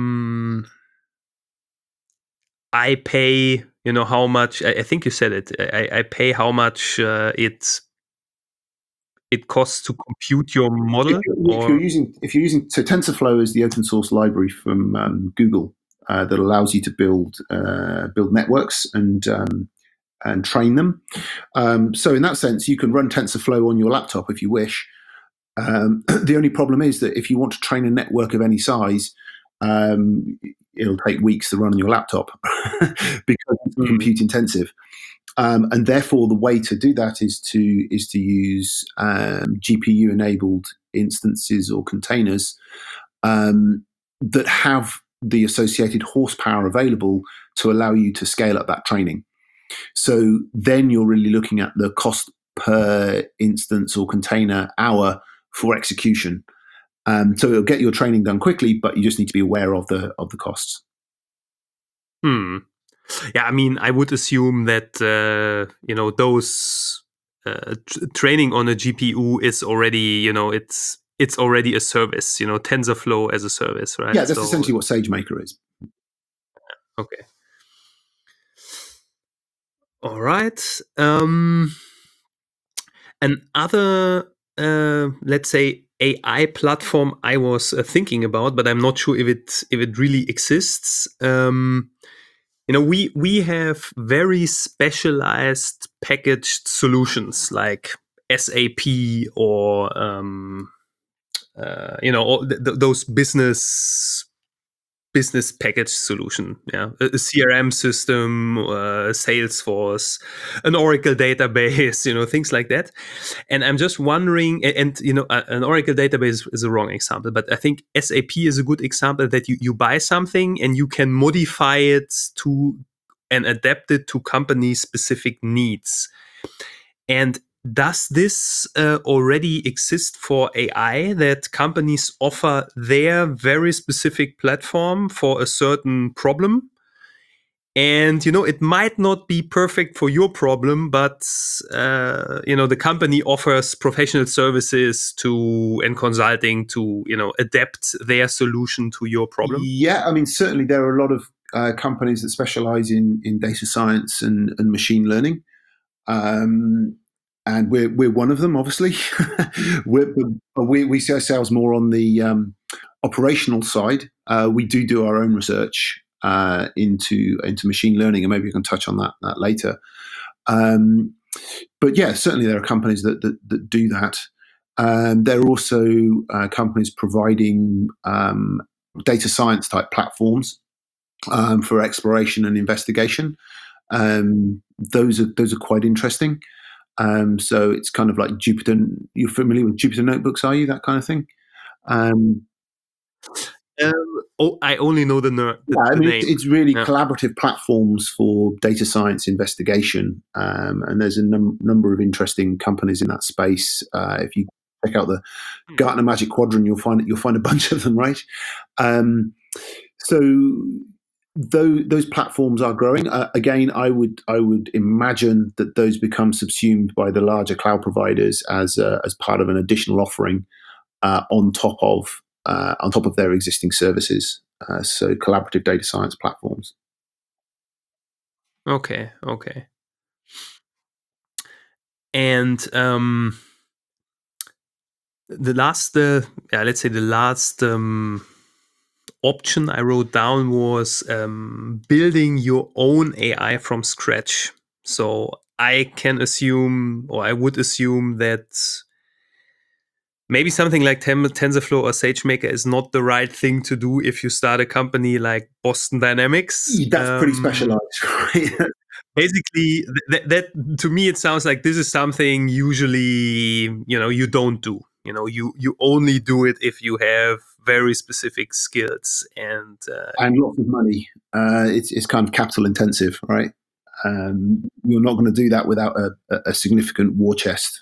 I pay, how much, I think you said it, I pay how much it costs to compute your model. If you're using so TensorFlow is the open source library from Google that allows you to build networks and train them. So in that sense, you can run TensorFlow on your laptop if you wish. The only problem is that if you want to train a network of any size, it'll take weeks to run on your laptop because it's compute intensive. And therefore, the way to do that is to use GPU enabled instances or containers that have the associated horsepower available to allow you to scale up that training. So then you're really looking at the cost per instance or container hour for execution. So it'll get your training done quickly, but you just need to be aware of the costs. Yeah, I mean, I would assume that those training on a GPU is already, it's already a service. TensorFlow as a service, right? Yeah, that's essentially what SageMaker is. Okay. All right. Another, let's say, AI platform I was thinking about, but I'm not sure if it really exists. We have very specialized packaged solutions like SAP or those business package solution, a CRM system, Salesforce, an Oracle database, things like that. And I'm just wondering, and an Oracle database is a wrong example, but I think SAP is a good example that you buy something and you can modify it to and adapt it to company specific needs. And does this already exist for AI, that companies offer their very specific platform for a certain problem? And, it might not be perfect for your problem, but, the company offers professional services and consulting to, adapt their solution to your problem. Yeah, I mean, certainly there are a lot of companies that specialize in data science and machine learning. And we're one of them, obviously. we see ourselves more on the operational side. We do our own research into machine learning, and maybe we can touch on that later. But yeah, certainly there are companies that do that. There are also companies providing data science type platforms for exploration and investigation. Those are quite interesting. So it's kind of like Jupyter. You're familiar with Jupyter Notebooks, are you? That kind of thing. I only know the name. It's really collaborative platforms for data science investigation, and there's a number of interesting companies in that space. If you check out the Gartner Magic Quadrant, you'll find a bunch of them, right? So those platforms are growing. Again, I would imagine that those become subsumed by the larger cloud providers as part of an additional offering on top of their existing services. So collaborative data science platforms. Okay. And the last option I wrote down was building your own AI from scratch. So I can assume, or I would assume, that maybe something like TensorFlow or SageMaker is not the right thing to do if you start a company like Boston Dynamics. That's pretty specialized, right? Basically, that to me, it sounds like this is something usually, you don't do. You only do it if you have very specific skills and lots of money. It's kind of capital intensive, right? You're not going to do that without a significant war chest.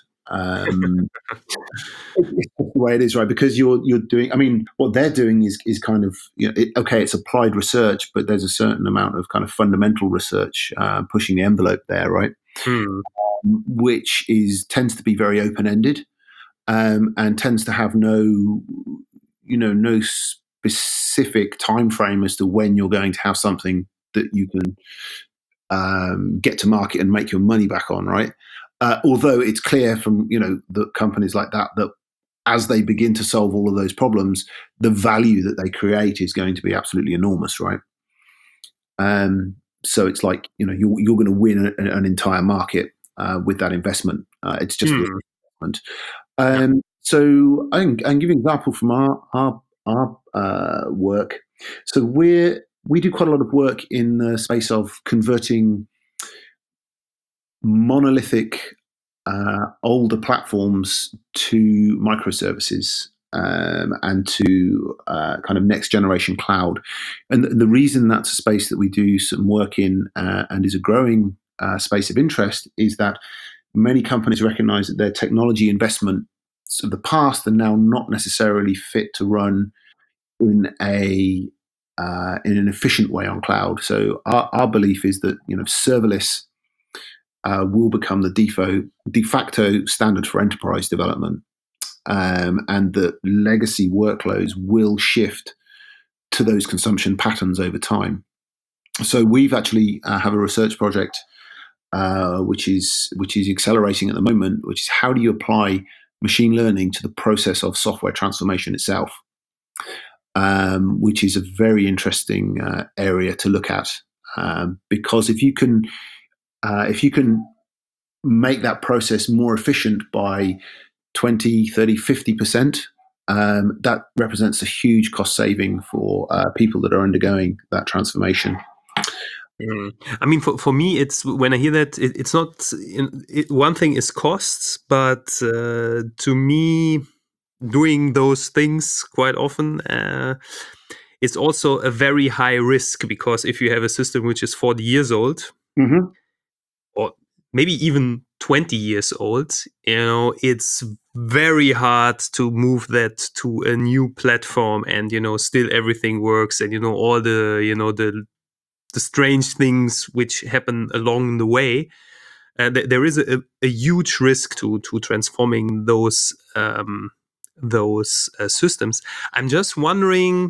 It's the way it is, right? Because you're doing. I mean, what they're doing is kind of it's applied research, but there's a certain amount of kind of fundamental research pushing the envelope there, right? Which tends to be very open ended, and tends to have no specific time frame as to when you're going to have something that you can get to market and make your money back on, right? Although it's clear from the companies like that as they begin to solve all of those problems, the value that they create is going to be absolutely enormous, right? So it's like you're going to win an entire market with that investment. It's just the investment. So I can give you an example from our work. So we do quite a lot of work in the space of converting monolithic older platforms to microservices and to kind of next generation cloud. And the reason that's a space that we do some work in and is a growing space of interest is that many companies recognize that their technology investments of the past are now not necessarily fit to run in an efficient way on cloud. So our belief is that serverless will become the de facto standard for enterprise development, and that legacy workloads will shift to those consumption patterns over time. So we've actually have a research project which is accelerating at the moment, which is how do you apply machine learning to the process of software transformation itself, which is a very interesting area to look at, because if you can make that process more efficient by 20, 30, 50%, that represents a huge cost saving for people that are undergoing that transformation. I mean, for me, it's when I hear that, it's not one thing is costs, but to me, doing those things quite often is also a very high risk, because if you have a system which is 40 years old, or maybe even 20 years old, it's very hard to move that to a new platform, and still everything works, and all the strange things which happen along the way. There is a huge risk to transforming those systems. I'm just wondering,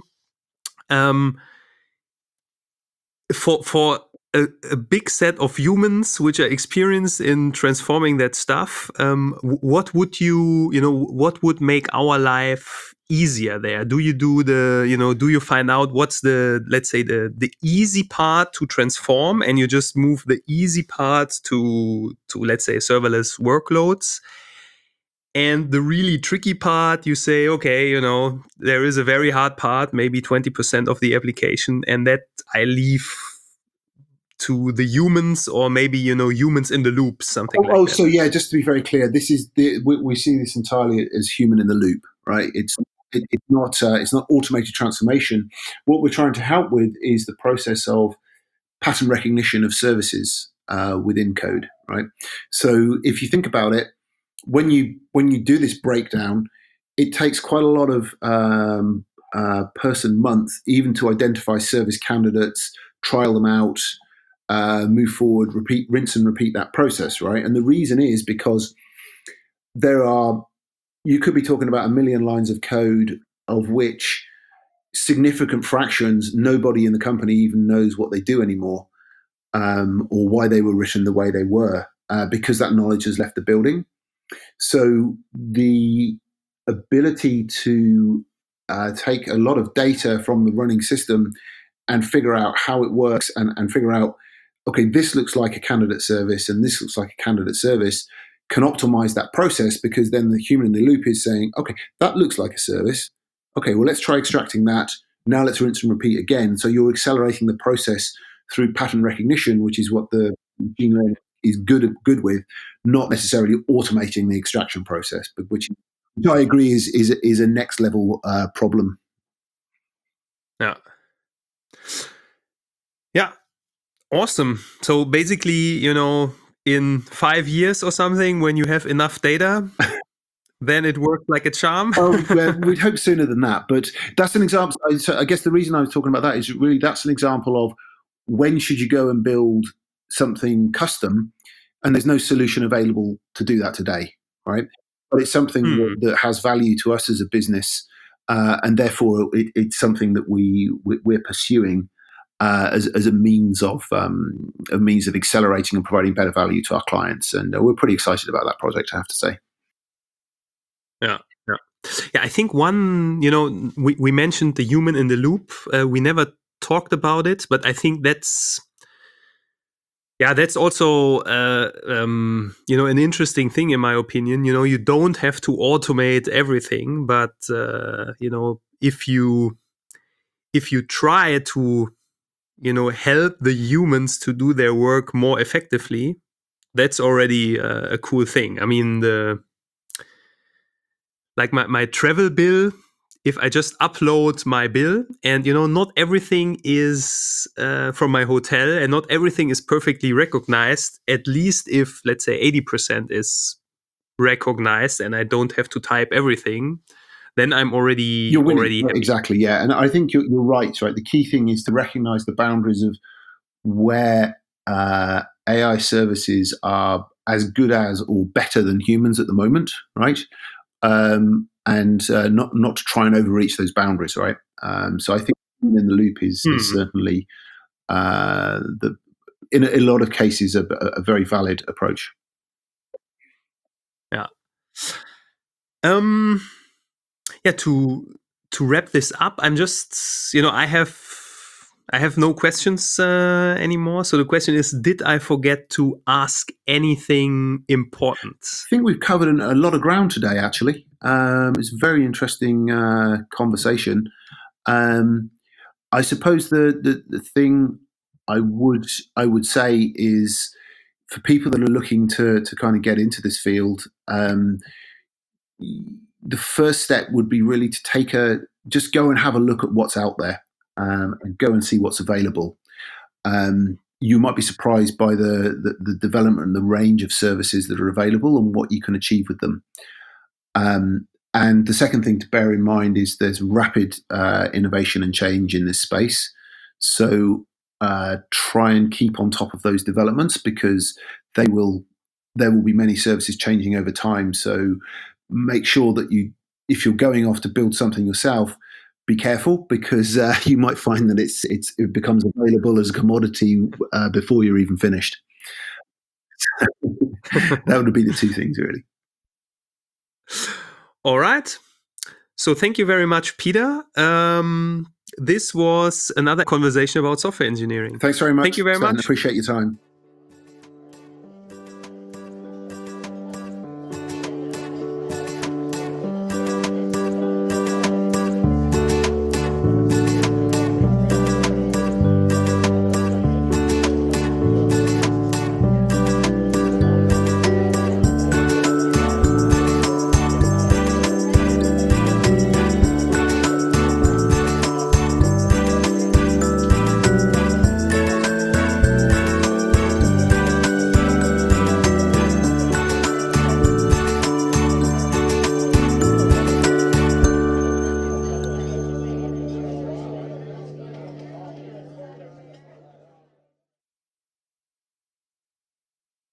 for a big set of humans which are experienced in transforming that stuff, what would what would make our life easier there? Do you do do you find out what's let's say the easy part to transform, and you just move the easy part to let's say serverless workloads? And the really tricky part, you say, okay, there is a very hard part, maybe 20% of the application, and that I leave to the humans, or maybe humans in the loop, something like that. So yeah, just to be very clear, this is we see this entirely as human in the loop, right? It's not automated transformation. What we're trying to help with is the process of pattern recognition of services within code, right? So if you think about it, when you do this breakdown, it takes quite a lot of person month even to identify service candidates, trial them out, move forward, rinse and repeat that process, right? And the reason is because you could be talking about 1 million lines of code, of which significant fractions nobody in the company even knows what they do anymore, or why they were written the way they were, because that knowledge has left the building. So the ability to take a lot of data from the running system and figure out how it works, and figure out, okay, this looks like a candidate service and this looks like a candidate service, can optimize that process, because then the human in the loop is saying, okay, that looks like a service. Okay, well, let's try extracting that. Now let's rinse and repeat again. So you're accelerating the process through pattern recognition, which is what the machine learning is good with, not necessarily automating the extraction process, but which which I agree is a next level problem. Yeah. Yeah. Awesome. So basically, in 5 years or something, when you have enough data, then it works like a charm. Well, we'd hope sooner than that, but that's an example. So I guess the reason I was talking about that is really that's an example of when should you go and build something custom, and there's no solution available to do that today, right? But it's something that has value to us as a business, and therefore it's something that we're pursuing as a means of accelerating and providing better value to our clients, and we're pretty excited about that project, I have to say. Yeah. I think one, we mentioned the human in the loop. We never talked about it, but I think that's also, an interesting thing in my opinion. You don't have to automate everything, but if you try to, help the humans to do their work more effectively, that's already a cool thing. I mean, my travel bill, if I just upload my bill and, not everything is from my hotel and not everything is perfectly recognized, at least if, let's say, 80% is recognized and I don't have to type everything, then I'm already happy. Exactly, yeah. And I think you're right. The key thing is to recognize the boundaries of where AI services are as good as or better than humans at the moment, right? And not to try and overreach those boundaries, right? So I think in the loop is certainly in a lot of cases a very valid approach. Yeah. To wrap this up, I'm just, I have no questions anymore. So the question is, did I forget to ask anything important? I think we've covered a lot of ground today, actually. It's a very interesting conversation. I suppose the thing I would say is for people that are looking to kind of get into this field, the first step would be really to just go and have a look at what's out there and go and see what's available. You might be surprised by the development and the range of services that are available and what you can achieve with them. And the second thing to bear in mind is there's rapid innovation and change in this space. So try and keep on top of those developments because there will be many services changing over time. So make sure that if you're going off to build something yourself, be careful because you might find that it becomes available as a commodity before you're even finished. That would be the two things, really. All right. So thank you very much, Peter. This was another conversation about software engineering. Thanks very much. Thank you very much. I appreciate your time.